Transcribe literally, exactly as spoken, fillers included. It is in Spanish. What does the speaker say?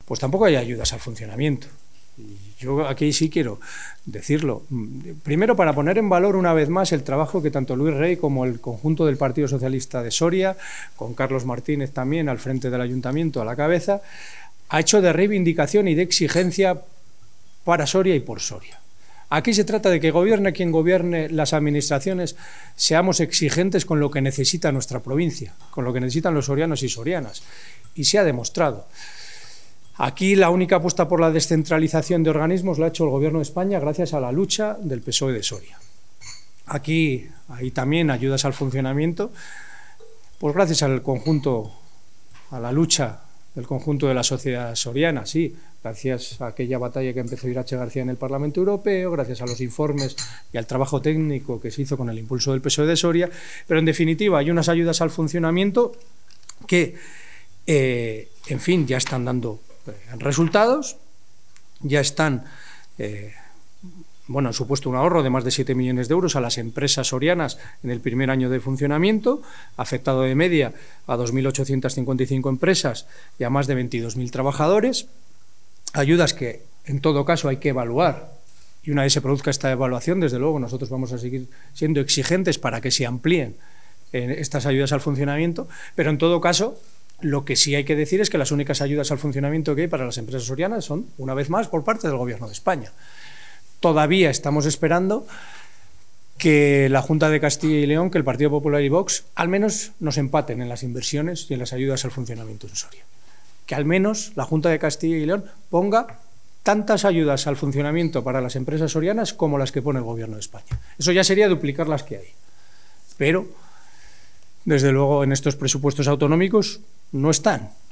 pues tampoco hay ayudas al funcionamiento. Y yo aquí sí quiero decirlo. Primero, para poner en valor una vez más el trabajo que tanto Luis Rey como el conjunto del Partido Socialista de Soria, con Carlos Martínez también al frente del Ayuntamiento a la cabeza, ha hecho de reivindicación y de exigencia para Soria y por Soria. Aquí se trata de que gobierne quien gobierne las administraciones, seamos exigentes con lo que necesita nuestra provincia, con lo que necesitan los sorianos y sorianas. Y se ha demostrado. Aquí la única apuesta por la descentralización de organismos la ha hecho el Gobierno de España gracias a la lucha del P S O E de Soria. Aquí hay también ayudas al funcionamiento, pues gracias al conjunto, a la lucha del conjunto de la sociedad soriana, sí, gracias a aquella batalla que empezó Irache García en el Parlamento Europeo, gracias a los informes y al trabajo técnico que se hizo con el impulso del P S O E de Soria, pero en definitiva hay unas ayudas al funcionamiento que, eh, en fin, ya están dando resultados, ya están, eh, bueno, han supuesto un ahorro de más de siete millones de euros a las empresas sorianas en el primer año de funcionamiento, afectado de media a dos mil ochocientas cincuenta y cinco empresas y a más de veintidós mil trabajadores, ayudas que en todo caso hay que evaluar y una vez se produzca esta evaluación, desde luego nosotros vamos a seguir siendo exigentes para que se amplíen eh, estas ayudas al funcionamiento, pero en todo caso lo que sí hay que decir es que las únicas ayudas al funcionamiento que hay para las empresas sorianas son, una vez más, por parte del Gobierno de España. Todavía estamos esperando que la Junta de Castilla y León, que el Partido Popular y Vox, al menos nos empaten en las inversiones y en las ayudas al funcionamiento en Soria. Que al menos la Junta de Castilla y León ponga tantas ayudas al funcionamiento para las empresas sorianas como las que pone el Gobierno de España. Eso ya sería duplicar las que hay. Pero, desde luego, en estos presupuestos autonómicos no están.